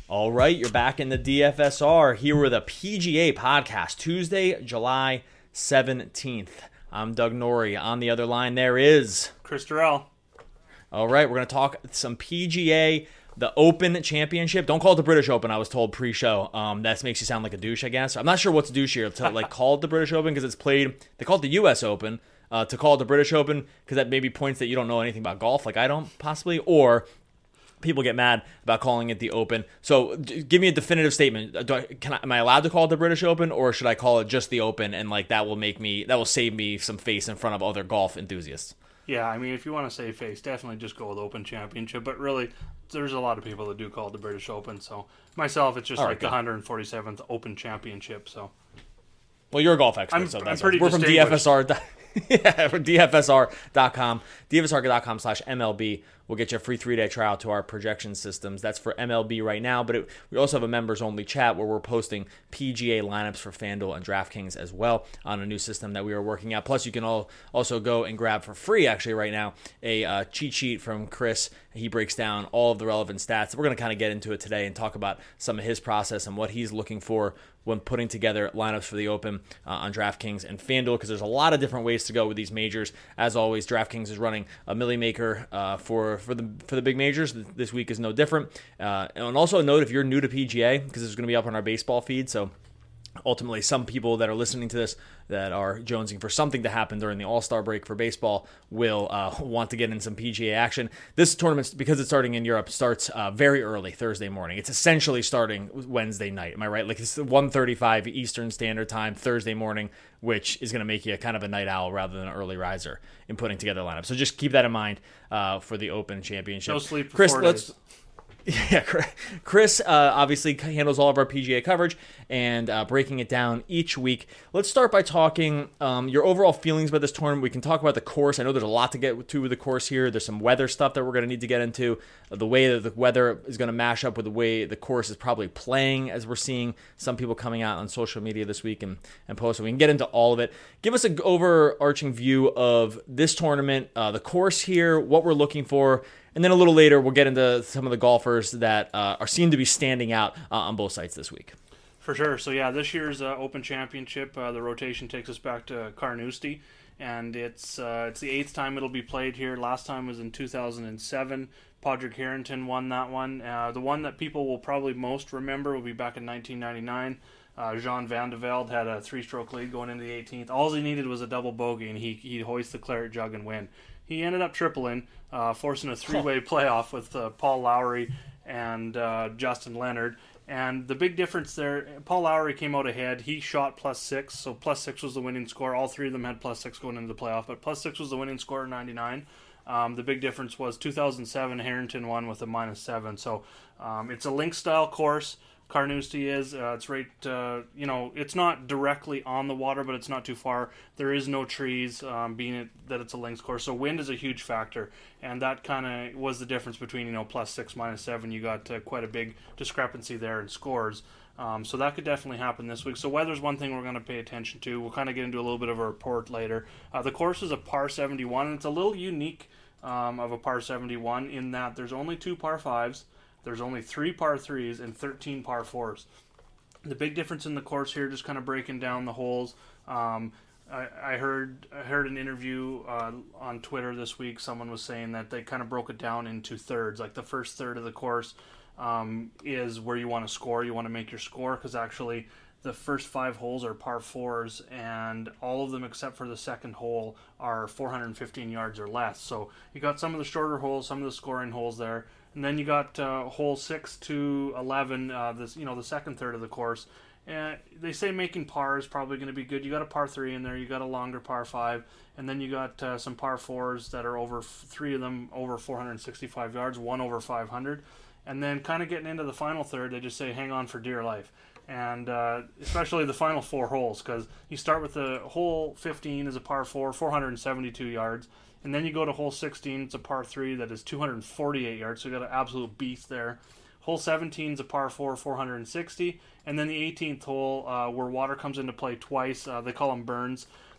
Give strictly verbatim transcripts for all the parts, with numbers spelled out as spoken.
All right, you're back in the D F S R here with a P G A podcast, Tuesday, July seventeenth. I'm Doug Norrie. On the other line, there is Chris Durrell. All right, we're going to talk some P G A, the Open Championship. Don't call it the British Open, I was told pre-show. Um, that makes you sound like a douche, I guess. I'm not sure what's douchier to like call it the British Open because it's played, they call it the U S Open, uh, to call it the British Open because that maybe points that you don't know anything about golf, like I don't possibly, or people get mad about calling it the Open. So give me a definitive statement. Do I, can I, am I allowed to call it the British Open, or should I call it just the Open, and like that will make me, that will save me some face in front of other golf enthusiasts? Yeah, I mean, if you want to save face, definitely just go with Open Championship. But really, there's a lot of people that do call it the British Open. So myself, it's just All like right, the good. one hundred forty-seventh Open Championship. So Well, you're a golf expert, I'm- so I'm that's pretty we're from D F S R. distinguished. Yeah, from D F S R dot com. D F S R dot com slash M L B will get you a free three-day trial to our projection systems. That's for M L B right now, but it, we also have a members-only chat where we're posting P G A lineups for FanDuel and DraftKings as well on a new system that we are working out. Plus, you can all also go and grab for free, actually, right now, a uh, cheat sheet from Chris. He breaks down all of the relevant stats. We're going to kind of get into it today and talk about some of his process and what he's looking for when putting together lineups for the Open uh, on DraftKings and FanDuel, because there's a lot of different ways to go with these majors. As always, DraftKings is running a Millie Maker uh, for for the for the big majors. This week is no different. Uh, and also note, if you're new to P G A, because it's going to be up on our baseball feed, so ultimately some people that are listening to this that are jonesing for something to happen during the All-Star break for baseball will uh, want to get in some P G A action. This tournament, because it's starting in Europe, starts uh, very early Thursday morning. It's essentially starting Wednesday night. Am I right? Like it's one thirty-five Eastern Standard Time Thursday morning, which is going to make you a kind of a night owl rather than an early riser in putting together lineups. So just keep that in mind uh, for the Open Championship. no sleep for Chris, four let's. days. Yeah, Chris uh, obviously handles all of our P G A coverage and uh, breaking it down each week. Let's start by talking um, your overall feelings about this tournament. We can talk about the course. I know there's a lot to get to with the course here. There's some weather stuff that we're going to need to get into. Uh, the way that the weather is going to mash up with the way the course is probably playing, as we're seeing some people coming out on social media this week and, and posting. We can get into all of it. Give us an overarching view of this tournament, uh, the course here, what we're looking for. And then a little later, we'll get into some of the golfers that uh, are seem to be standing out uh, on both sites this week. For sure. So yeah, this year's uh, Open Championship, uh, the rotation takes us back to Carnoustie, and it's uh, it's the eighth time it'll be played here. Last time was in two thousand seven. Padraig Harrington won that one. Uh, the one that people will probably most remember will be back in nineteen ninety-nine. Uh, Jean Van de Velde had a three-stroke lead going into the eighteenth. All he needed was a double bogey, and he he hoist the claret jug and win. He ended up tripling, uh, forcing a three-way playoff with uh, Paul Lowry and uh, Justin Leonard. And the big difference there, Paul Lowry came out ahead. He shot plus six, so plus six was the winning score. All three of them had plus six going into the playoff, but plus six was the winning score in ninety-nine. Um, the big difference was two thousand seven, Harrington won with a minus seven. So um, it's a link-style course. Carnoustie is. Uh, it's right, uh, you know, it's not directly on the water, but it's not too far. There is no trees, um, being it, that it's a links course. So wind is a huge factor, and that kind of was the difference between, you know, plus six, minus seven. You got uh, quite a big discrepancy there in scores. Um, so that could definitely happen this week. So weather's one thing we're going to pay attention to. We'll kind of get into a little bit of a report later. Uh, the course is a par seventy-one, and it's a little unique um, of a par seventy-one in that there's only two par fives. There's only three par threes and thirteen par fours. The big difference in the course here, just kind of breaking down the holes. Um, I, I heard I heard an interview uh, on Twitter this week. Someone was saying that they kind of broke it down into thirds. Like the first third of the course um, is where you want to score. You want to make your score, because actually the first five holes are par fours, and all of them except for the second hole are four hundred fifteen yards or less. So you got some of the shorter holes, some of the scoring holes there. And then you got uh, hole six to eleven, uh, this you know the second third of the course. Uh, they say making par is probably going to be good. You got a par three in there, you got a longer par five, and then you got uh, some par fours that are over three of them over four hundred sixty-five yards, one over five hundred, and then kind of getting into the final third, they just say hang on for dear life. And uh, especially the final four holes, because you start with the hole fifteen is a par four, four hundred seventy-two yards. And then you go to hole sixteen, it's a par three that is two hundred forty-eight yards, so you got an absolute beast there. Hole seventeen is a par four, four hundred sixty. And then the eighteenth hole, uh, where water comes into play twice, uh, they call them burns.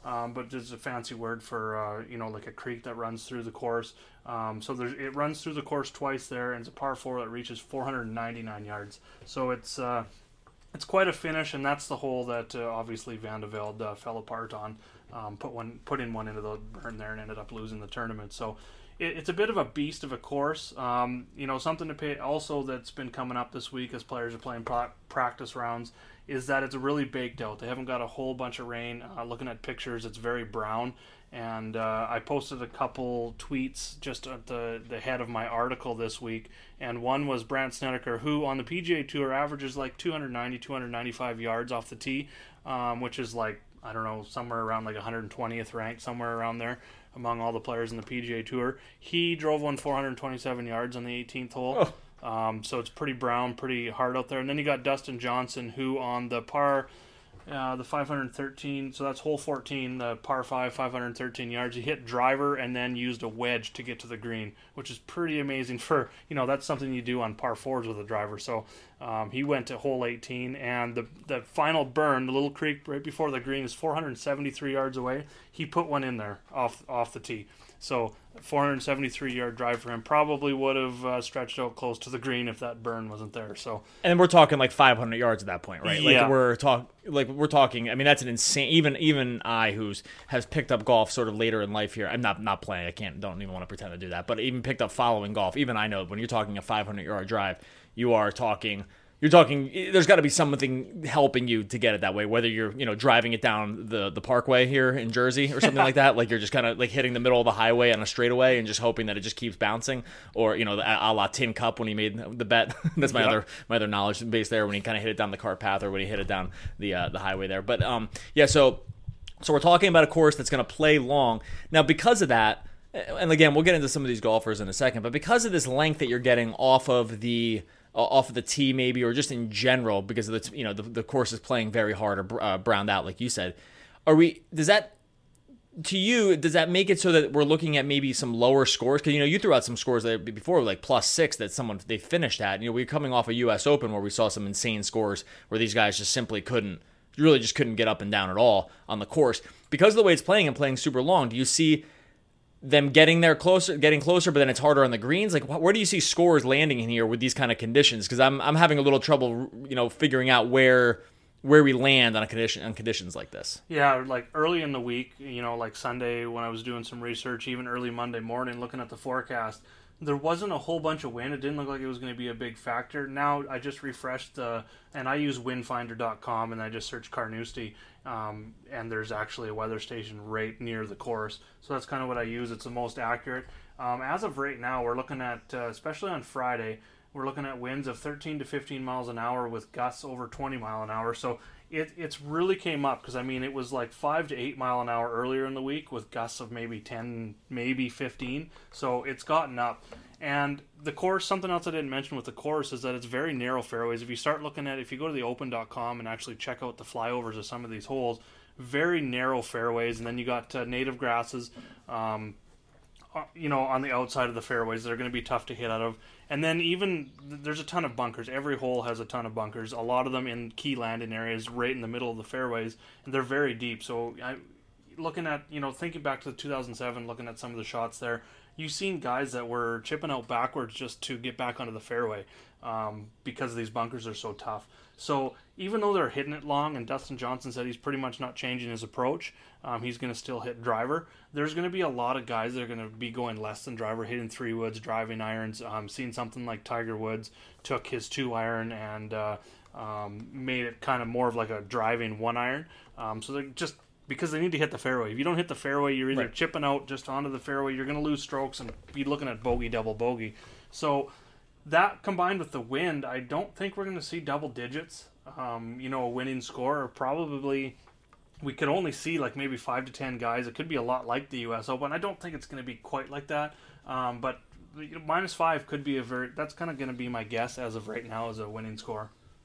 um, but there's a fancy word for uh, you know like a creek that runs through the course. Um, so there's it runs through the course twice there, and it's a par four that reaches four hundred ninety-nine yards. So it's uh, it's quite a finish, and that's the hole that uh, obviously Van de Velde uh, fell apart on. Um, put one put in one into the burn there and ended up losing the tournament. So it, it's a bit of a beast of a course. Um, you know, something to pay also that's been coming up this week as players are playing pra- practice rounds is that it's really baked out. They haven't got a whole bunch of rain. Uh, looking at pictures, it's very brown. And uh, I posted a couple tweets just at the, the head of my article this week. And one was Brandt Snedeker, who on the P G A Tour averages like two ninety, two ninety-five yards off the tee, um, which is like, I don't know, somewhere around like one hundred twentieth ranked, somewhere around there among all the players in the P G A Tour. He drove one four hundred twenty-seven yards on the eighteenth hole. Oh. Um, so it's pretty brown, pretty hard out there. And then you got Dustin Johnson, who on the par, uh, the five hundred thirteen, so that's hole fourteen, the par five, five hundred thirteen yards. He hit driver and then used a wedge to get to the green, which is pretty amazing for, you know, that's something you do on par fours with a driver. So um, he went to hole eighteen, and the the final burn, the little creek right before the green, is four hundred seventy-three yards away. He put one in there off off the tee. So four hundred seventy-three yard drive for him probably would have uh, stretched out close to the green if that burn wasn't there. So, and we're talking like five hundred yards at that point, right? Yeah. Like we're talk, like we're talking. I mean, that's an insane. Even even I, who's has picked up golf sort of later in life here. I'm not not playing. I can't. Don't even want to pretend to do that. But even picked up following golf. Even I know when you're talking a five hundred yard drive, you are talking. You're talking. There's got to be something helping you to get it that way. Whether you're, you know, driving it down the, the Parkway here in Jersey or something like that, like you're just kind of like hitting the middle of the highway on a straightaway and just hoping that it just keeps bouncing, or you know, a la Tin Cup when he made the bet. That's my yep. other my other knowledge base there, when he kind of hit it down the cart path or when he hit it down the uh, the highway there. But um, yeah, so so we're talking about a course that's going to play long now because of that. And again, we'll get into some of these golfers in a second, but because of this length that you're getting off of the off of the tee maybe, or just in general because of the, you know, the, the course is playing very hard or uh, browned out like you said, are we, does that, to you, does that make it so that we're looking at maybe some lower scores? Because, you know, you threw out some scores that before, like plus six, that someone, they finished at. You know, we were coming off a U S Open where we saw some insane scores where these guys just simply couldn't, really just couldn't get up and down at all on the course. Because of the way it's playing and playing super long, do you see them getting there closer, getting closer, but then it's harder on the greens? Like, where do you see scores landing in here with these kind of conditions? Because I'm I'm having a little trouble, you know, figuring out where where we land on a condition on conditions like this. Yeah, like early in the week, you know, like Sunday when I was doing some research, even early Monday morning, looking at the forecast, there wasn't a whole bunch of wind. It didn't look like it was going to be a big factor. Now I just refreshed the, and I use wind finder dot com, and I just searched Carnoustie, um, and there's actually a weather station right near the course. So that's kind of what I use. It's the most accurate. Um, as of right now, we're looking at, uh, especially on Friday, we're looking at winds of thirteen to fifteen miles an hour with gusts over twenty mile an hour. So it it's really came up, because I mean it was like five to eight mile an hour earlier in the week with gusts of maybe ten, maybe fifteen. So it's gotten up. And the course, something else I didn't mention with the course is that it's very narrow fairways. If you start looking at, if you go to the open dot com and actually check out the flyovers of some of these holes, very narrow fairways. And then you got uh, native grasses, um, you know, on the outside of the fairways that are going to be tough to hit out of. And then even, there's a ton of bunkers. Every hole has a ton of bunkers. A lot of them in key landing areas right in the middle of the fairways. And they're very deep. So I, looking at, you know, thinking back to two thousand seven, looking at some of the shots there, you've seen guys that were chipping out backwards just to get back onto the fairway um, because these bunkers are so tough. So even though they're hitting it long, and Dustin Johnson said he's pretty much not changing his approach, um, he's going to still hit driver, there's going to be a lot of guys that are going to be going less than driver, hitting three woods, driving irons. Um, seeing something like Tiger Woods took his two iron and uh, um, made it kind of more of like a driving one iron. Um, so they're just, because they need to hit the fairway. If you don't hit the fairway, you're either right. chipping out just onto the fairway, you're going to lose strokes and be looking at bogey, double bogey. So that combined with the wind, I don't think we're going to see double digits. Um, you know, a winning score, or probably we could only see like maybe five to ten guys. It could be a lot like the U S Open. I don't think it's going to be quite like that. Um, but you know, minus five could be a very, that's kind of going to be my guess as of right now as a winning score.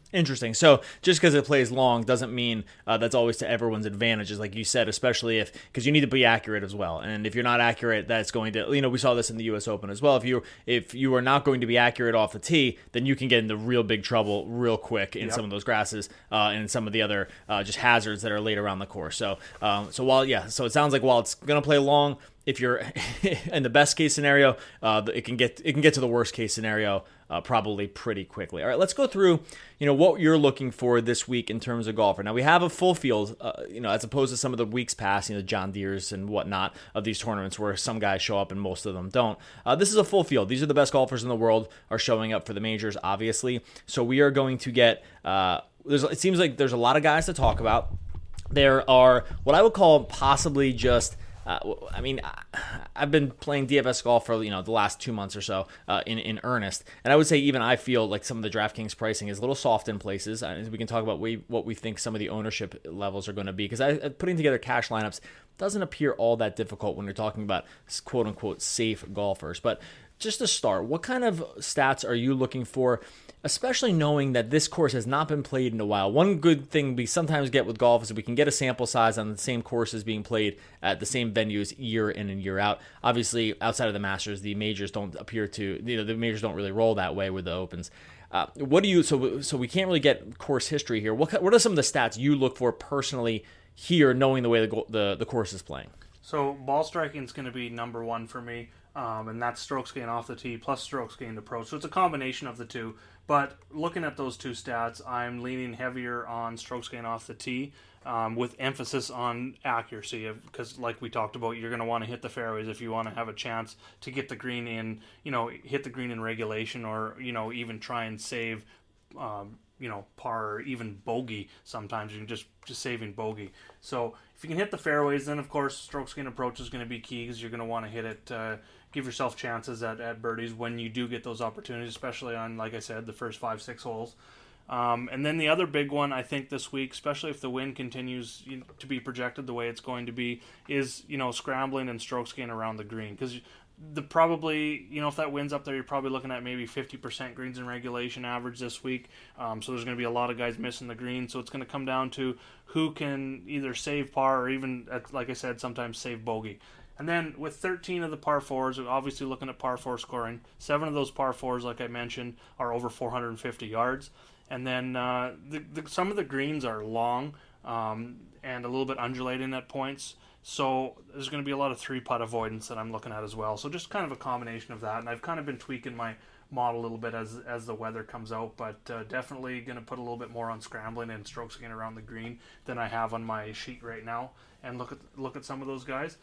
Interesting. So just because it plays long doesn't mean uh, that's always to everyone's advantages, like you said, especially if, because you need to be accurate as well. And if you're not accurate, that's going to, you know, we saw this in the U S Open as well. If you if you are not going to be accurate off the tee, then you can get into real big trouble real quick in yep. some of those grasses uh, and some of the other uh, just hazards that are laid around the course. So, um, so while, yeah, so it sounds like while it's going to play long, if you're in the best case scenario, uh, it can get it can get to the worst case scenario uh, probably pretty quickly. All right, let's go through, you know, what you're looking for this week in terms of golfer. Now we have a full field, uh, you know, as opposed to some of the weeks past, you know, John Deere's and whatnot of these tournaments where some guys show up and most of them don't. Uh, this is a full field. These are the best golfers in the world are showing up for the majors, obviously. So we are going to get. Uh, there's. It seems like there's a lot of guys to talk about. There are what I would call possibly just. Uh, I mean, I've been playing D F S golf for, you know, the last two months or so uh, in in earnest, and I would say even I feel like some of the DraftKings pricing is a little soft in places. Uh, we can talk about we, what we think some of the ownership levels are going to be, because I, putting together cash lineups doesn't appear all that difficult when you're talking about quote unquote safe golfers. But just to start, what kind of stats are you looking for, especially knowing that this course has not been played in a while? One good thing we sometimes get with golf is we can get a sample size on the same courses being played at the same venues year in and year out. Obviously, outside of the Masters, the majors don't appear to, you know, the majors don't really roll that way with the Opens. Uh, what do you, so so we can't really get course history here. What what are some of the stats you look for personally here, knowing the way the the, the course is playing? So ball striking is going to be number one for me. Um, and that's strokes gained off the tee plus strokes gained approach. So it's a combination of the two. But looking at those two stats, I'm leaning heavier on strokes gained off the tee um, with emphasis on accuracy. Because like we talked about, you're going to want to hit the fairways if you want to have a chance to get the green in, you know, hit the green in regulation, or, you know, even try and save, um, you know, par or even bogey. Sometimes you can just, just saving bogey. So if you can hit the fairways, then of course strokes gained approach is going to be key, because you're going to want to hit it, uh, give yourself chances at, at birdies when you do get those opportunities, especially on, like I said, the first five, six holes. Um, and then the other big one, I think, this week, especially if the wind continues you know, to be projected the way it's going to be, is, you know, scrambling and strokes gain around the green. Because the probably, you know, if that wind's up there, you're probably looking at maybe fifty percent greens in regulation average this week. Um, so there's going to be a lot of guys missing the green. So it's going to come down to who can either save par or even, like I said, sometimes save bogey. And then with thirteen of the par fours, we're obviously looking at par four scoring. Seven of those par fours, like I mentioned, are over four hundred fifty yards. And then uh, the, the, some of the greens are long um, and a little bit undulating at points. So there's going to be a lot of three-putt avoidance that I'm looking at as well. So just kind of a combination of that. And I've kind of been tweaking my model a little bit as as the weather comes out, but uh, definitely going to put a little bit more on scrambling and strokes gain around the green than I have on my sheet right now. And look at look at some of those guys.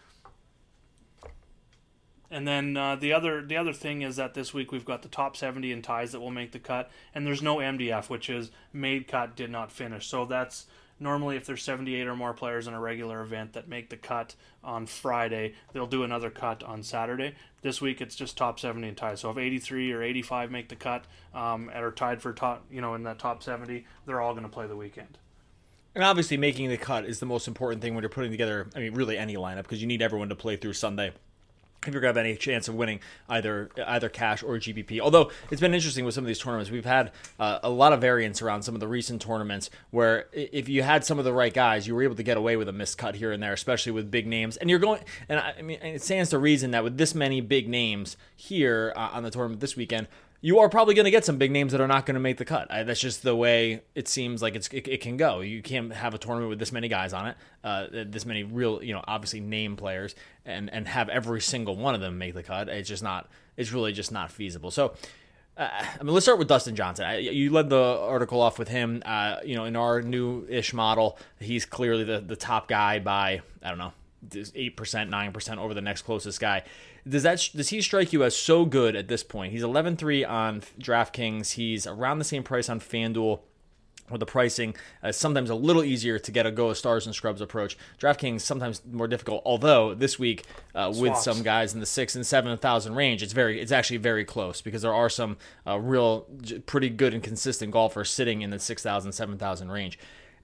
And then uh, the other the other thing is that this week we've got the top seventy in ties that will make the cut, and there's no M D F, which is made cut, did not finish. So that's normally if there's seventy-eight or more players in a regular event that make the cut on Friday, they'll do another cut on Saturday. This week it's just top seventy in ties. So if eighty-three or eighty-five make the cut um, and are tied for top, you know, in that top seventy, they're all going to play the weekend. And obviously making the cut is the most important thing when you're putting together, I mean, really any lineup, because you need everyone to play through Sunday if you're going to have any chance of winning either either cash or G B P. Although it's been interesting with some of these tournaments. We've had uh, a lot of variance around some of the recent tournaments where if you had some of the right guys, you were able to get away with a missed cut here and there, especially with big names. And you're going, and I, I mean, it stands to reason that with this many big names here uh, on the tournament this weekend, you are probably going to get some big names that are not going to make the cut. I, that's just the way it seems like it's, it, it can go. You can't have a tournament with this many guys on it, uh, this many real, you know, obviously name players, and, and have every single one of them make the cut. It's just not, it's really just not feasible. So, uh, I mean, let's start with Dustin Johnson. I, you led the article off with him. Uh, you know, in our new-ish model, he's clearly the, the top guy by, I don't know, eight percent, nine percent over the next closest guy. Does that does he strike you as so good at this point? He's eleven three on DraftKings. He's around the same price on FanDuel, where the pricing is sometimes a little easier to get a go of stars and scrubs approach. DraftKings sometimes more difficult. Although this week uh, with some guys in the six and seven thousand range, it's very it's actually very close, because there are some uh, real pretty good and consistent golfers sitting in the six thousand, seven thousand range.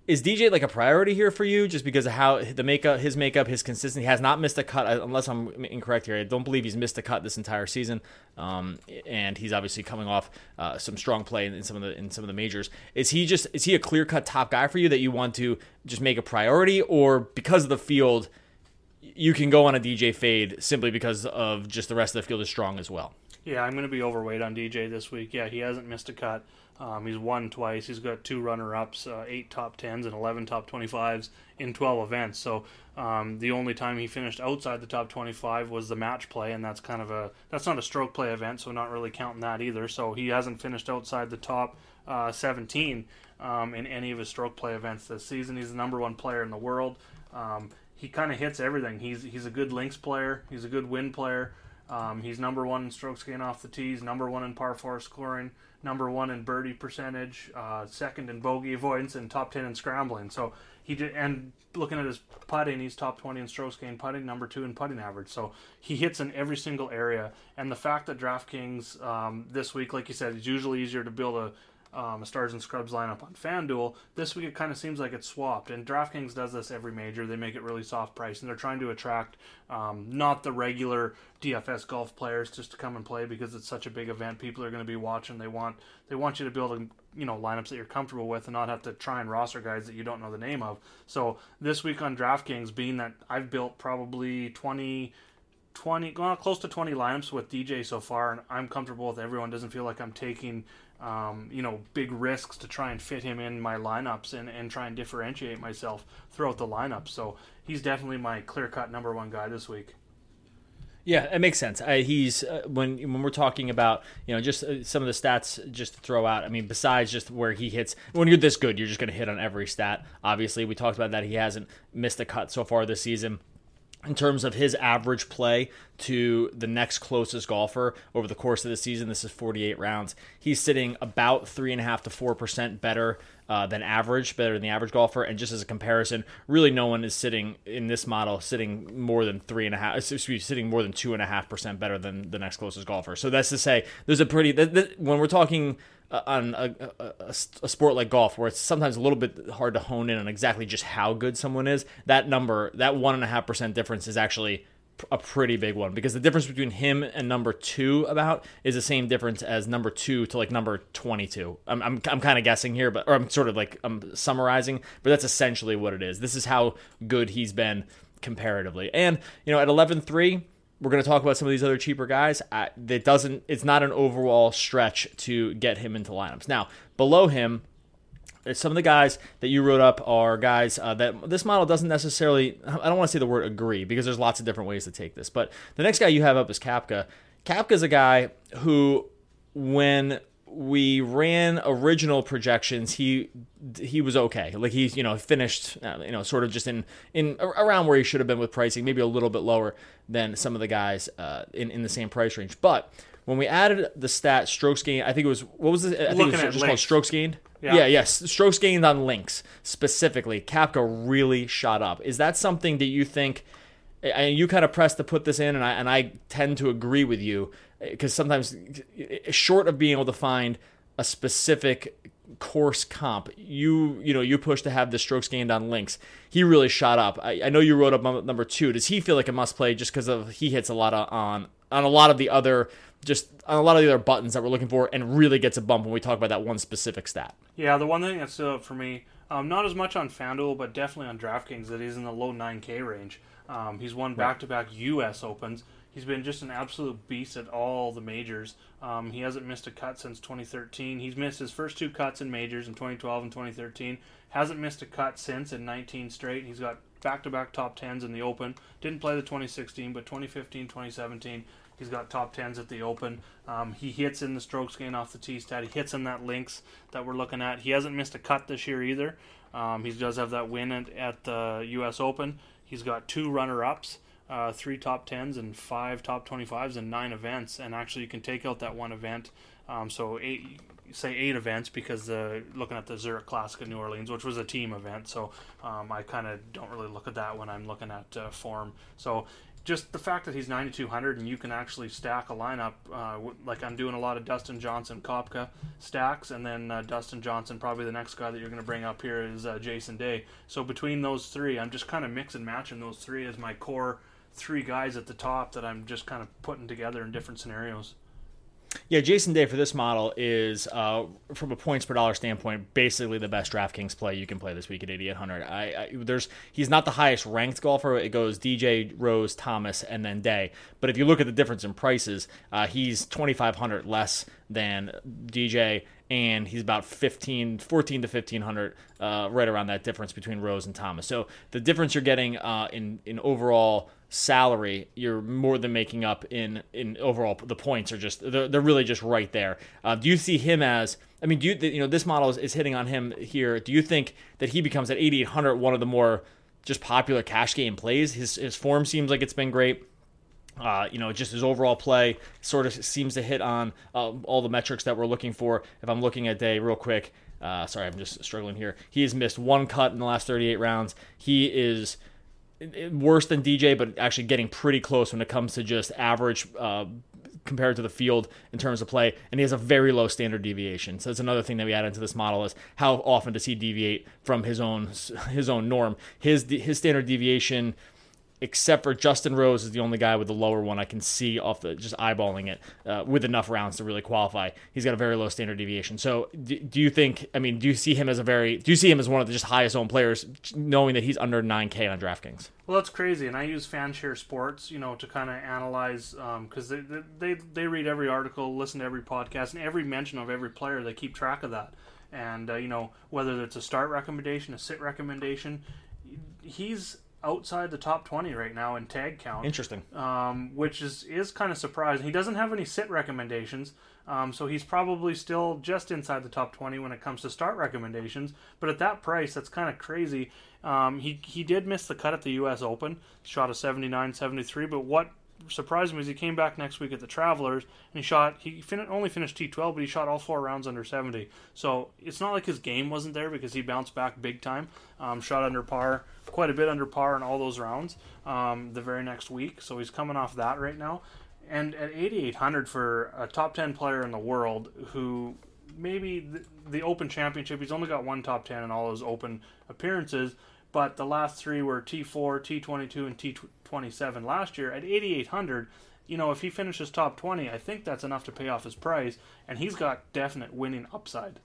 Is D J like a priority here for you, just because of how the makeup, his makeup, his consistency? He has not missed a cut, unless I'm incorrect here. I don't believe he's missed a cut this entire season, um, and he's obviously coming off uh, some strong play in, in some of the in some of the majors. Is he just is he a clear cut top guy for you that you want to just make a priority, or because of the field, you can go on a D J fade simply because of just the rest of the field is strong as well? Yeah, I'm going to be overweight on D J this week. Yeah, he hasn't missed a cut. Um, he's won twice. He's got two runner-ups, uh, eight top tens, and eleven top twenty-fives in twelve events. So um, the only time he finished outside the top twenty-five was the match play, and that's kind of a that's not a stroke play event, so not really counting that either. So he hasn't finished outside the top uh, seventeen um, in any of his stroke play events this season. He's the number one player in the world. Um, he kind of hits everything. He's he's a good links player. He's a good win player. Um, he's number one in strokes gained off the tees, number one in par four scoring, number one in birdie percentage, uh, second in bogey avoidance, and top ten in scrambling. So he did, and looking at his putting, he's top twenty in strokes gained putting, number two in putting average. So he hits in every single area. And the fact that DraftKings um, this week, like you said, it's usually easier to build a Um, a Stars and Scrubs lineup on FanDuel. This week it kind of seems like it's swapped, and DraftKings does this every major. They make it really soft price, and they're trying to attract um, not the regular D F S golf players just to come and play because it's such a big event. People are going to be watching. They want they want you to build a, you know lineups that you're comfortable with and not have to try and roster guys that you don't know the name of. So this week on DraftKings, being that I've built probably twenty, twenty, well, close to twenty lineups with D J so far, and I'm comfortable with everyone. Doesn't feel like I'm taking Um, you know, big risks to try and fit him in my lineups and, and try and differentiate myself throughout the lineup. So he's definitely my clear-cut number one guy this week. Yeah, it makes sense. Uh, he's uh, when when we're talking about you know just uh, some of the stats just to throw out. I mean, besides just where he hits, when you're this good, you're just going to hit on every stat. Obviously, we talked about that. He hasn't missed a cut so far this season. In terms of his average play to the next closest golfer over the course of the season, this is forty-eight rounds. He's sitting about three and a half to four percent better uh, than average, better than the average golfer. And just as a comparison, really no one is sitting in this model sitting more than three and a half, excuse me, sitting more than two and a half percent better than the next closest golfer. So that's to say, there's a pretty th- th- when we're talking. Uh, on a, a, a sport like golf, where it's sometimes a little bit hard to hone in on exactly just how good someone is, that number, that one and a half percent difference is actually a pretty big one, because the difference between him and number two about is the same difference as number two to like number twenty-two. I'm I'm, I'm kind of guessing here, but or I'm sort of like I'm summarizing, but that's essentially what it is. This is how good he's been comparatively, and you know at eleven three. We're going to talk about some of these other cheaper guys. Uh, that doesn't. It's not an overall stretch to get him into lineups. Now, below him, some of the guys that you wrote up are guys uh, that this model doesn't necessarily. I don't want to say the word agree, because there's lots of different ways to take this. But the next guy you have up is Koepka. Koepka's a guy who, when we ran original projections, he he was okay. Like he's you know finished uh, you know sort of just in in around where he should have been with pricing, maybe a little bit lower than some of the guys uh, in in the same price range. But when we added the stat strokes gained, I think it was what was it? I think it was just called strokes gained. Yeah. yeah, yes, strokes gained on links specifically. Koepka really shot up. Is that something that you think? And you kind of pressed to put this in, and I and I tend to agree with you, because sometimes, short of being able to find a specific course comp, you you know you push to have the strokes gained on links. He really shot up. I, I know you wrote up number two. Does he feel like a must play just because of he hits a lot of, on on a lot of the other just on a lot of the other buttons that we're looking for, and really gets a bump when we talk about that one specific stat? Yeah, the one thing that stood out for me, um, not as much on FanDuel, but definitely on DraftKings, that he's in the low nine K range. Um, he's won back-to-back U S Opens. He's been just an absolute beast at all the majors. Um, he hasn't missed a cut since twenty thirteen. He's missed his first two cuts in majors in twenty twelve and twenty thirteen. Hasn't missed a cut since in nineteen straight. He's got back-to-back top tens in the Open. Didn't play the twenty sixteen, but twenty fifteen, twenty seventeen, he's got top tens at the Open. Um, he hits in the strokes gained off the tee stat. He hits in that links that we're looking at. He hasn't missed a cut this year either. Um, he does have that win at, at the U S Open. He's got two runner-ups, uh, three top tens, and five top twenty-fives in nine events. And actually, you can take out that one event. Um, so eight, say eight events, because the looking at the Zurich Classic in New Orleans, which was a team event. So um, I kind of don't really look at that when I'm looking at uh, form. So just the fact that he's ninety-two hundred and you can actually stack a lineup, uh, like I'm doing a lot of Dustin Johnson, Kopka stacks, and then uh, Dustin Johnson, probably the next guy that you're going to bring up here is uh, Jason Day. So between those three, I'm just kind of mix and matching those three as my core three guys at the top that I'm just kind of putting together in different scenarios. Yeah, Jason Day for this model is, uh, from a points per dollar standpoint, basically the best DraftKings play you can play this week at eighty-eight hundred. I, I there's he's not the highest ranked golfer. It goes D J, Rose, Thomas, and then Day. But if you look at the difference in prices, uh, he's twenty-five hundred less than D J, and he's about fifteen, fourteen to fifteen hundred, uh, right around that difference between Rose and Thomas. So the difference you're getting uh, in in overall salary, you're more than making up in in overall. The points are just they're, they're really just right there. Uh, do you see him as? I mean, do you you know this model is, is hitting on him here? Do you think that he becomes at eighty-eight hundred one of the more just popular cash game plays? His his form seems like it's been great. Uh, you know, just his overall play sort of seems to hit on uh, all the metrics that we're looking for. If I'm looking at Day real quick, uh, sorry, I'm just struggling here. He has missed one cut in the last thirty-eight rounds. He is worse than D J, but actually getting pretty close when it comes to just average uh, compared to the field in terms of play, and he has a very low standard deviation. So that's another thing that we add into this model is how often does he deviate from his own his own norm. His his standard deviation, except for Justin Rose, is the only guy with the lower one I can see off the just eyeballing it uh, with enough rounds to really qualify. He's got a very low standard deviation. So do, do you think, I mean, do you see him as a very, do you see him as one of the just highest owned players, knowing that he's under nine K on DraftKings? Well, that's crazy, and I use Fanshare Sports, you know, to kind of analyze, because um, they, they they read every article, listen to every podcast, and every mention of every player, they keep track of that. And, uh, you know, whether it's a start recommendation, a sit recommendation, he's outside the top twenty right now in tag count. Interesting. Um, which is, is kind of surprising. He doesn't have any sit recommendations, um, so he's probably still just inside the top twenty when it comes to start recommendations. But at that price, that's kind of crazy. Um, he, he did miss the cut at the U S Open, shot a seventy-nine seventy-three, but what surprised me is he came back next week at the Travelers, and he shot, he fin- only finished T twelve, but he shot all four rounds under seventy. So it's not like his game wasn't there, because he bounced back big time, um, shot under par, quite a bit under par in all those rounds um, the very next week. So he's coming off that right now. And at eighty-eight hundred for a top ten player in the world who maybe the, the Open Championship, he's only got one top ten in all his Open appearances, but the last three were T four, T twenty-two, and T twenty-seven last year. At eighty-eight hundred, you know, if he finishes top twenty, I think that's enough to pay off his price, and he's got definite winning upside.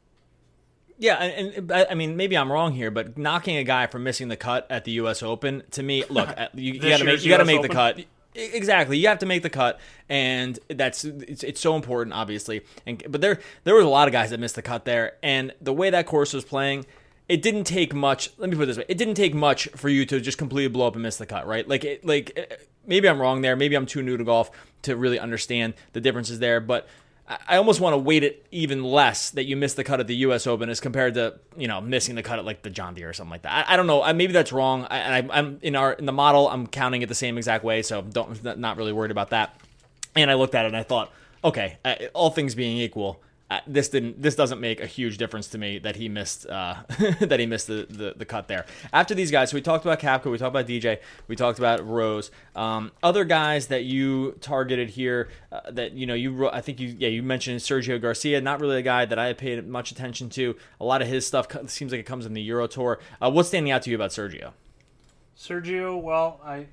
Yeah, and, and I mean, maybe I'm wrong here, but knocking a guy for missing the cut at the U S Open, to me, look, you, you got to make you got to make the cut. Exactly, you have to make the cut, and that's it's, it's so important, obviously. And but there there was a lot of guys that missed the cut there, and the way that course was playing, it didn't take much. Let me put it this way: it didn't take much for you to just completely blow up and miss the cut, right? Like, it, like maybe I'm wrong there. Maybe I'm too new to golf to really understand the differences there, but I almost want to weight it even less that you missed the cut at the U S Open as compared to, you know, missing the cut at like the John Deere or something like that. I, I don't know. I, maybe that's wrong. I, and I, I'm in our in the model. I'm counting it the same exact way, so don't not really worried about that. And I looked at it and I thought, okay, all things being equal, Uh, this didn't. This doesn't make a huge difference to me that he missed. Uh, that he missed the, the the cut there. After these guys, so we talked about Kapka, we talked about D J, we talked about Rose. Um, other guys that you targeted here, uh, that you know you. I think you yeah you mentioned Sergio Garcia. Not really a guy that I paid much attention to. A lot of his stuff seems like it comes in the Euro Tour. Uh, what's standing out to you about Sergio? Sergio, well, I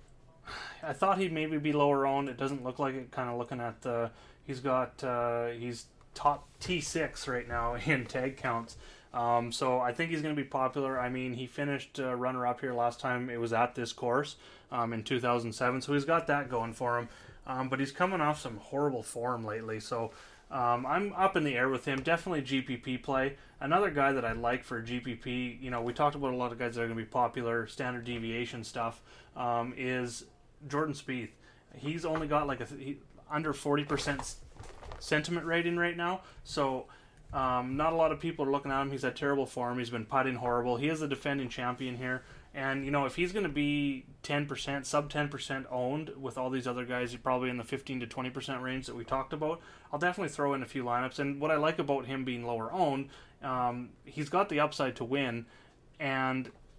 I thought he'd maybe be lower owned. It doesn't look like it. Kind of looking at the, he's got uh, he's. top T six right now in tag counts. Um, so I think he's going to be popular. I mean, he finished uh, runner-up here last time it was at this course um, in two thousand seven, so he's got that going for him. Um, but he's coming off some horrible form lately, so um, I'm up in the air with him. Definitely G P P play. Another guy that I like for G P P, you know, we talked about a lot of guys that are going to be popular, standard deviation stuff, um, is Jordan Spieth. He's only got like a he, under forty percent sentiment rating right now, so um, not a lot of people are looking at him. He's had terrible form. He's been putting horrible. He is the defending champion here, and you know, if he's going to be ten percent, sub ten percent owned with all these other guys, he's probably in the fifteen to twenty percent range that we talked about. I'll definitely throw in a few lineups, and what I like about him being lower owned, um, he's got the upside to win, and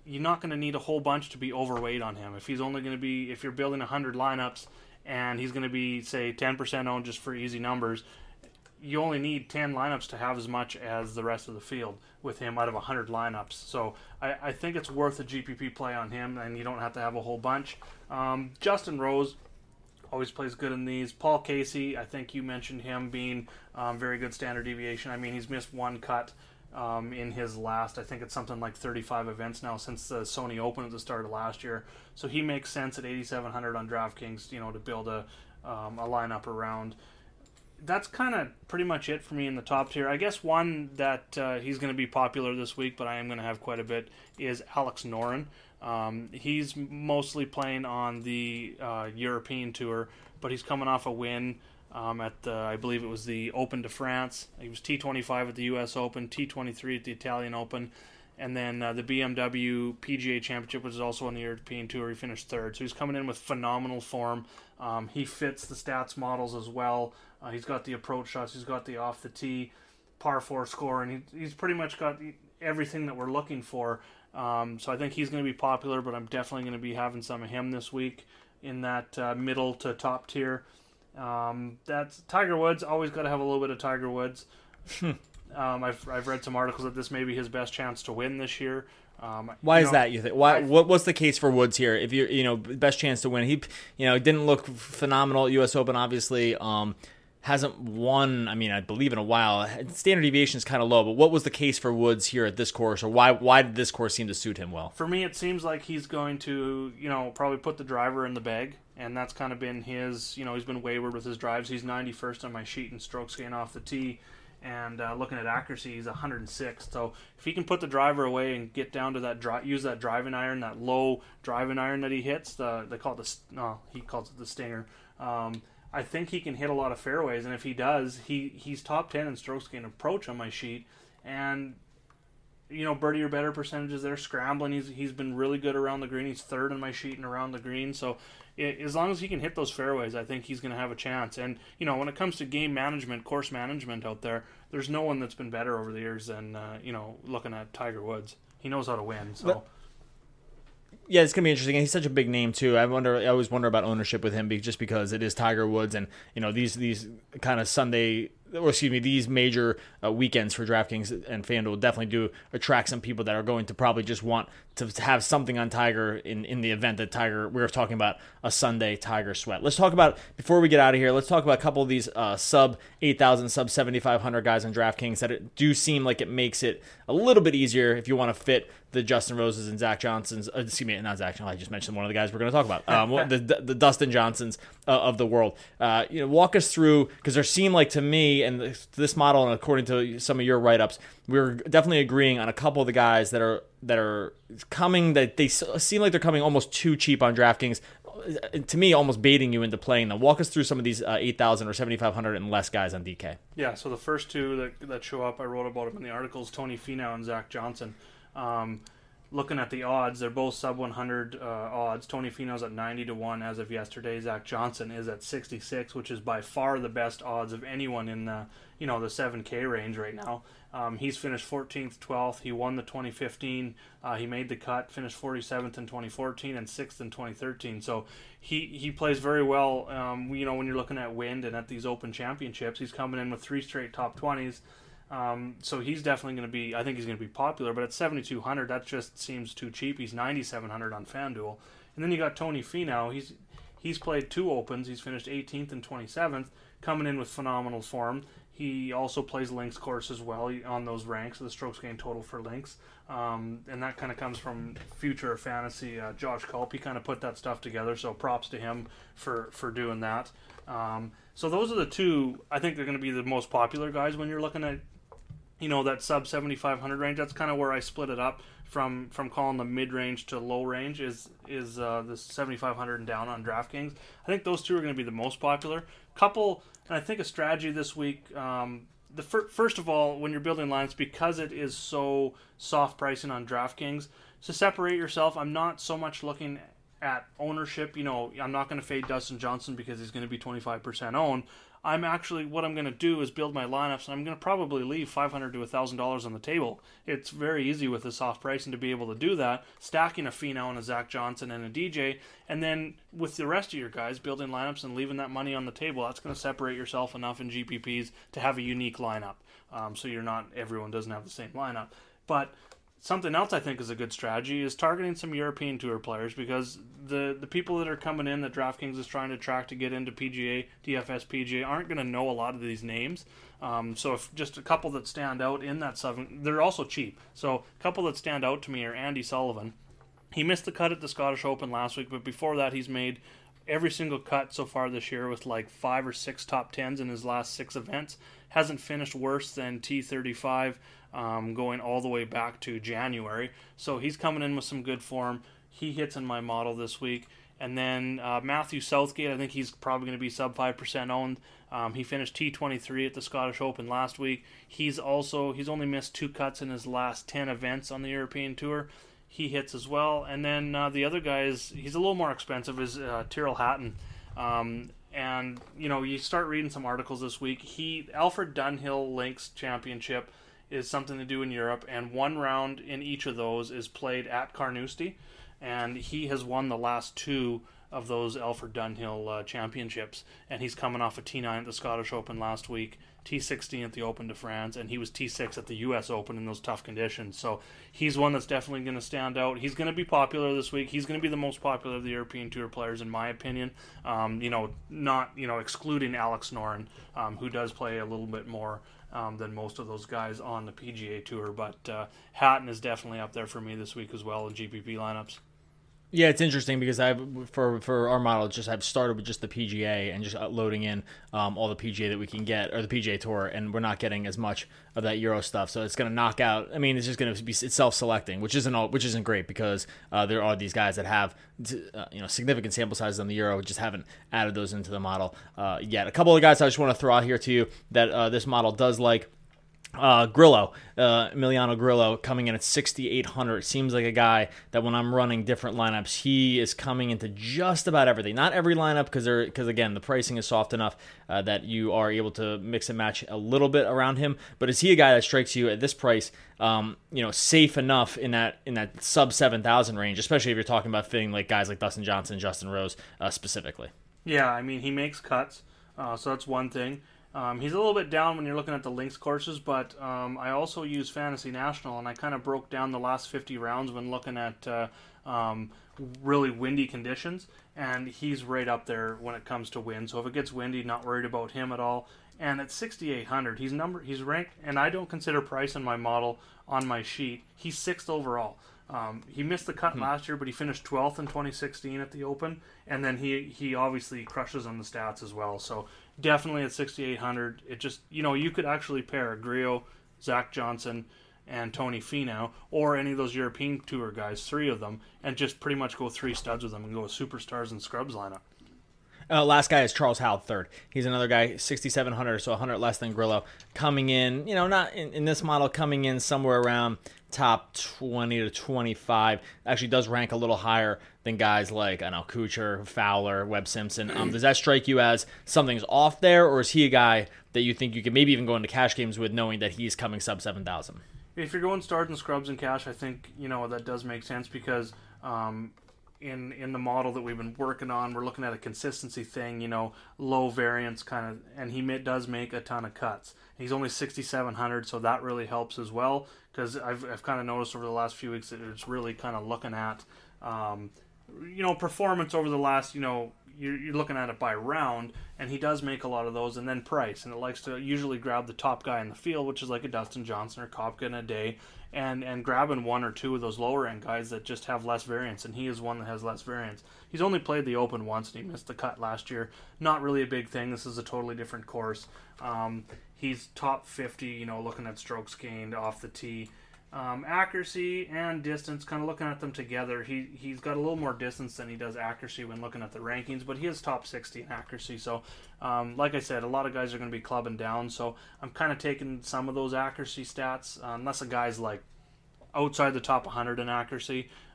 you're not going to need a whole bunch to be overweight on him. If he's only going to be, if you're building one hundred lineups and he's going to be, say, ten percent owned just for easy numbers, you only need ten lineups to have as much as the rest of the field with him out of one hundred lineups. So I, I think it's worth a G P P play on him, and you don't have to have a whole bunch. Um, Justin Rose always plays good in these. Paul Casey, I think you mentioned him being um, very good standard deviation. I mean, he's missed one cut um, in his last, I think it's something like thirty-five events now since the Sony Open at the start of last year. So he makes sense at eighty-seven hundred on DraftKings, you know, to build a, um, a lineup around. That's kind of pretty much it for me in the top tier. I guess one that uh, he's going to be popular this week, but I am going to have quite a bit, is Alex Noren. Um, he's mostly playing on the uh, European tour, but he's coming off a win um, at the, I believe it was the Open de France. He was T twenty-five at the U S Open, T twenty-three at the Italian Open, and then uh, the B M W P G A Championship, which is also on the European tour. He finished third, so he's coming in with phenomenal form. Um, he fits the stats models as well. Uh, he's got the approach shots, he's got the off the tee, par four score, and he, he's pretty much got everything that we're looking for. Um, so I think he's going to be popular, but I'm definitely going to be having some of him this week in that uh, middle to top tier. Um, that's Tiger Woods. Always got to have a little bit of Tiger Woods. um, I've I've read some articles that this may be his best chance to win this year. Um, Why you is know, that? You think? Why? I, what? What's the case for Woods here? If you're, you know, best chance to win, he, you know, didn't look phenomenal at U S Open. Obviously, um, hasn't won. I mean, I believe in a while. Standard deviation is kind of low, but what was the case for Woods here at this course, or why? Why did this course seem to suit him well? For me, it seems like he's going to, you know, probably put the driver in the bag, and that's kind of been his. You know, he's been wayward with his drives. He's ninety-first on my sheet in strokes gained off the tee. And uh, looking at accuracy, he's one hundred sixth. So if he can put the driver away and get down to that, dri- use that driving iron, that low driving iron that he hits, the they call it the no, he calls it the stinger. Um, I think he can hit a lot of fairways, and if he does, he he's top ten in strokes gained approach on my sheet, and you know, birdie or better percentages there. Scrambling, he's he's been really good around the green. He's third on my sheet and around the green. So it, as long as he can hit those fairways, I think he's going to have a chance. And you know, when it comes to game management, course management out there, there's no one that's been better over the years than uh, you know, looking at Tiger Woods. He knows how to win. So. But- Yeah, it's gonna be interesting. And he's such a big name too. I wonder. I always wonder about ownership with him, just because it is Tiger Woods, and you know these these kind of Sunday, or excuse me, these major uh, weekends for DraftKings and FanDuel definitely do attract some people that are going to probably just want to have something on Tiger in, in the event that Tiger. We were talking about a Sunday Tiger sweat. Let's talk about, before we get out of here, let's talk about a couple of these uh, sub eight thousand, sub seventy-five hundred guys on DraftKings that it do seem like it makes it a little bit easier if you want to fit the Justin Roses and Zach Johnsons. Uh, excuse me, not Zach. I just mentioned one of the guys we're going to talk about. Um, the, the the Dustin Johnsons uh, of the world. Uh, you know, walk us through, because there seem like to me, and this model, and according to some of your write-ups, we're definitely agreeing on a couple of the guys that are that are coming, that they seem like they're coming almost too cheap on DraftKings. To me, almost baiting you into playing them. Walk us through some of these uh, eight thousand or seventy-five hundred and less guys on D K. Yeah, so the first two that that show up, I wrote about them in the articles, Tony Finau and Zach Johnson. Um, looking at the odds, they're both sub one hundred uh, odds. Tony Finau's at ninety to one as of yesterday. Zach Johnson is at sixty-six, which is by far the best odds of anyone in the, you know, the seven K range right now. Um, he's finished fourteenth, twelfth. He won the twenty fifteen. Uh, he made the cut, finished forty-seventh in twenty fourteen and sixth in twenty thirteen. So he, he plays very well. Um, you know, when you're looking at wind and at these Open Championships, he's coming in with three straight top twenties. Um, so he's definitely going to be, I think he's going to be popular. But at seventy-two hundred, that just seems too cheap. He's ninety-seven hundred on FanDuel. And then you got Tony Finau. He's he's played two Opens. He's finished eighteenth and twenty-seventh, coming in with phenomenal form. He also plays links course as well on those ranks, the strokes gained total for links. Um, and that kind of comes from Future of Fantasy. Uh, Josh Culp, he kind of put that stuff together, so props to him for, for doing that. Um, so those are the two, I think they're going to be the most popular guys when you're looking at, you know, that sub seventy-five hundred range. That's kind of where I split it up from, from calling the mid-range to low range is is uh, the seventy-five hundred and down on DraftKings. I think those two are going to be the most popular. Couple, and I think a strategy this week, um, the fir- first of all, when you're building lines, because it is so soft pricing on DraftKings, to separate yourself, I'm not so much looking at ownership, you know, I'm not going to fade Dustin Johnson because he's going to be twenty-five percent owned. I'm actually, what I'm going to do is build my lineups, and I'm going to probably leave five hundred dollars to one thousand dollars on the table. It's very easy with the soft pricing to be able to do that, stacking a Finau and a Zach Johnson and a D J, and then with the rest of your guys, building lineups and leaving that money on the table. That's going to separate yourself enough in G P Ps to have a unique lineup. Um, so you're not, everyone doesn't have the same lineup. But something else I think is a good strategy is targeting some European Tour players, because the, the people that are coming in that DraftKings is trying to track to get into P G A, D F S P G A, aren't going to know a lot of these names. Um, so if just a couple that stand out in that seven, they're also cheap. So a couple that stand out to me are Andy Sullivan. He missed the cut at the Scottish Open last week, but before that he's made every single cut so far this year with like five or six top tens in his last six events. Hasn't finished worse than T thirty-five. Um, going all the way back to January. So he's coming in with some good form. He hits in my model this week. And then uh, Matthew Southgate, I think he's probably going to be sub five percent owned. Um, he finished T twenty-three at the Scottish Open last week. He's also, he's only missed two cuts in his last ten events on the European Tour. He hits as well. And then uh, the other guy is, he's a little more expensive, is uh, Tyrrell Hatton. Um, and, you know, you start reading some articles this week. He, Alfred Dunhill Links Championship is something to do in Europe, and one round in each of those is played at Carnoustie, and he has won the last two of those Alfred Dunhill uh, championships, and he's coming off a T nine at the Scottish Open last week, T sixteen at the Open de France, and he was T six at the U S Open in those tough conditions. So he's one that's definitely going to stand out. He's going to be popular this week. He's going to be the most popular of the European Tour players, in my opinion. Um, you know, not you know excluding Alex Noren, um, who does play a little bit more Um, than most of those guys on the P G A Tour, but uh, Hatton is definitely up there for me this week as well in G P P lineups. Yeah, it's interesting because I've for for our model, just I've started with just the P G A and just loading in um, all the P G A that we can get, or the P G A Tour, and we're not getting as much of that Euro stuff. So it's going to knock out. I mean, it's just going to be it's self-selecting, which isn't all, which isn't great because uh, there are these guys that have uh, you know significant sample sizes on the Euro, just haven't added those into the model uh, yet. A couple of guys I just want to throw out here to you that uh, this model does like. Uh, Grillo, uh, Emiliano Grillo, coming in at sixty-eight hundred. Seems like a guy that when I'm running different lineups, he is coming into just about everything. Not every lineup, because because again, the pricing is soft enough uh, that you are able to mix and match a little bit around him. But is he a guy that strikes you at this price, um, you know, safe enough in that in that sub seven thousand range, especially if you're talking about fitting like guys like Dustin Johnson, Justin Rose uh, specifically? Yeah, I mean, he makes cuts, uh, so that's one thing. Um, he's a little bit down when you're looking at the links courses, but um, I also use Fantasy National, and I kind of broke down the last fifty rounds when looking at uh, um, really windy conditions, and he's right up there when it comes to wind. So if it gets windy, not worried about him at all. And at sixty-eight hundred, he's number he's ranked, and I don't consider Price in my model on my sheet. He's sixth overall. Um, he missed the cut hmm. last year, but he finished twelfth in twenty sixteen at the Open, and then he he obviously crushes on the stats as well. So definitely at sixty-eight hundred, it just, you know, you could actually pair Grillo, Zach Johnson, and Tony Finau, or any of those European Tour guys, three of them, and just pretty much go three studs with them and go with superstars and scrubs lineup. Uh, last guy is Charles Howell, third. He's another guy, sixty-seven hundred, so one hundred less than Grillo. Coming in, you know, not in, in this model, coming in somewhere around top twenty to twenty-five. Actually does rank a little higher than guys like, I don't know, Kuchar, Fowler, Webb Simpson. Um, does that strike you as something's off there, or is he a guy that you think you could maybe even go into cash games with, knowing that he's coming sub seven thousand? If you're going stars and scrubs and cash, I think, you know, that does make sense because um, in in the model that we've been working on, we're looking at a consistency thing, you know, low variance kind of, and he does make a ton of cuts. He's only sixty-seven hundred, so that really helps as well, because I've, I've kind of noticed over the last few weeks that it's really kind of looking at, um, you know, performance over the last, you know, you're, you're looking at it by round, and he does make a lot of those, and then price, and it likes to usually grab the top guy in the field, which is like a Dustin Johnson or Koepka in a day, and and grabbing one or two of those lower end guys that just have less variance, and he is one that has less variance. He's only played the Open once, and he missed the cut last year. Not really a big thing. This is a totally different course. Um, he's top fifty, you know, looking at strokes gained off the tee. Um, accuracy and distance, kind of looking at them together, he, he's got a little more distance than he does accuracy when looking at the rankings, but he is top sixty in accuracy. So, um, like I said, a lot of guys are going to be clubbing down, so I'm kind of taking some of those accuracy stats, uh, unless a guy's like outside the top one hundred in accuracy.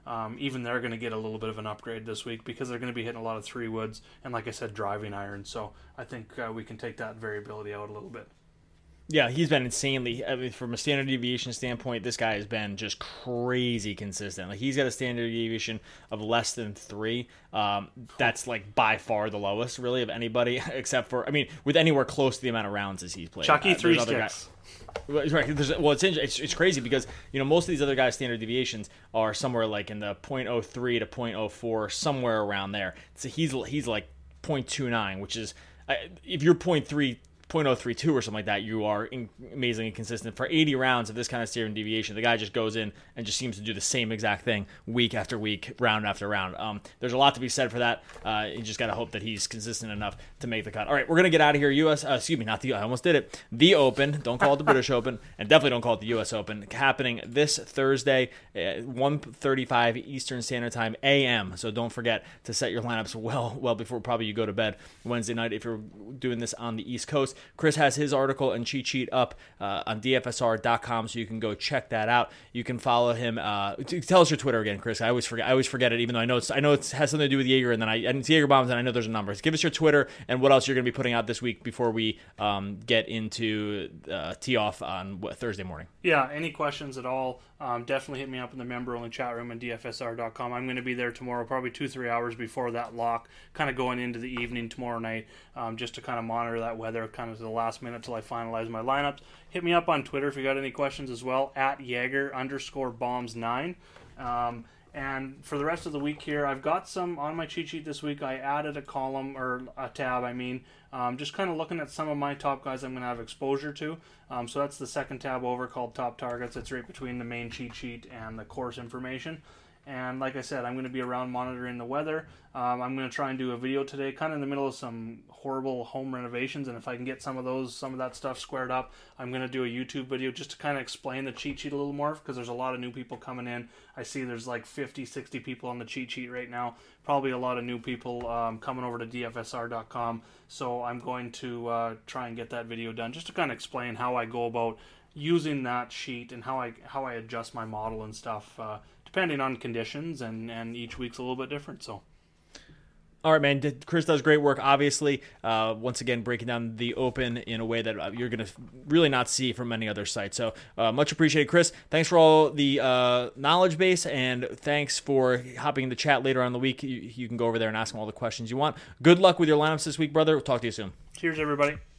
um, even they're going to get a little bit of an upgrade this week because they're going to be hitting a lot of three woods and, like I said, driving irons. So I think uh, we can take that variability out a little bit. Yeah, he's been insanely, I mean, from a standard deviation standpoint, this guy has been just crazy consistent. Like, he's got a standard deviation of less than three. Um, that's, like, by far the lowest, really, of anybody, except for, I mean, with anywhere close to the amount of rounds as he's played. Chucky, uh, three sticks. Guys, right. There's, well, it's, it's it's crazy because, you know, most of these other guys' standard deviations are somewhere, like, in the point oh three to point oh four, somewhere around there. So he's, he's like, point two nine, which is, if you're point three, point oh three two or something like that, you are in, amazingly consistent. For eighty rounds of this kind of standard deviation, the guy just goes in and just seems to do the same exact thing week after week, round after round. Um, there's a lot to be said for that. Uh, you just got to hope that he's consistent enough to make the cut. All right, we're going to get out of here. U S, uh, excuse me, not the, I almost did it. The Open, don't call it the British Open, and definitely don't call it the U S Open, happening this Thursday at one thirty-five Eastern Standard Time A M. So don't forget to set your lineups well, well before probably you go to bed Wednesday night if you're doing this on the East Coast. Chris has his article and cheat sheet up uh, on D F S R dot com, so you can go check that out. You can follow him. Uh, tell us your Twitter again, Chris. I always forget. I always forget it, even though I know it's. I know it has something to do with Jaeger, and then I and it's Jaeger bombs, and I know there's a number. Give us your Twitter and what else you're going to be putting out this week before we um, get into uh, tee off on what, Thursday morning. Yeah. Any questions at all? Um, definitely hit me up in the member only chat room at D F S R dot com. I'm going to be there tomorrow, probably two, three hours before that lock, kind of going into the evening tomorrow night, um, just to kind of monitor that weather kind of to the last minute till I finalize my lineups. Hit me up on Twitter if you got any questions as well, at Jaeger underscore bombs nine. Um, and for the rest of the week here, I've got some on my cheat sheet this week. I added a column, or a tab, I mean, um, just kind of looking at some of my top guys I'm going to have exposure to. Um, so that's the second tab over called Top Targets. It's right between the main cheat sheet and the course information. And like I said, I'm going to be around monitoring the weather. Um, I'm going to try and do a video today, kind of in the middle of some horrible home renovations. And if I can get some of those, some of that stuff squared up, I'm going to do a YouTube video just to kind of explain the cheat sheet a little more, because there's a lot of new people coming in. I see there's like fifty, sixty people on the cheat sheet right now. Probably a lot of new people um, coming over to D F S R dot com. So I'm going to uh, try and get that video done just to kind of explain how I go about using that sheet and how I how I adjust my model and stuff. Uh, depending on conditions, and, and each week's a little bit different. So, all right, man. Chris does great work, obviously. Uh, once again, breaking down the Open in a way that you're going to really not see from any other site. So uh, much appreciated, Chris. Thanks for all the uh, knowledge base, and thanks for hopping in the chat later on in the week. You, you can go over there and ask him all the questions you want. Good luck with your lineups this week, brother. We'll talk to you soon. Cheers, everybody.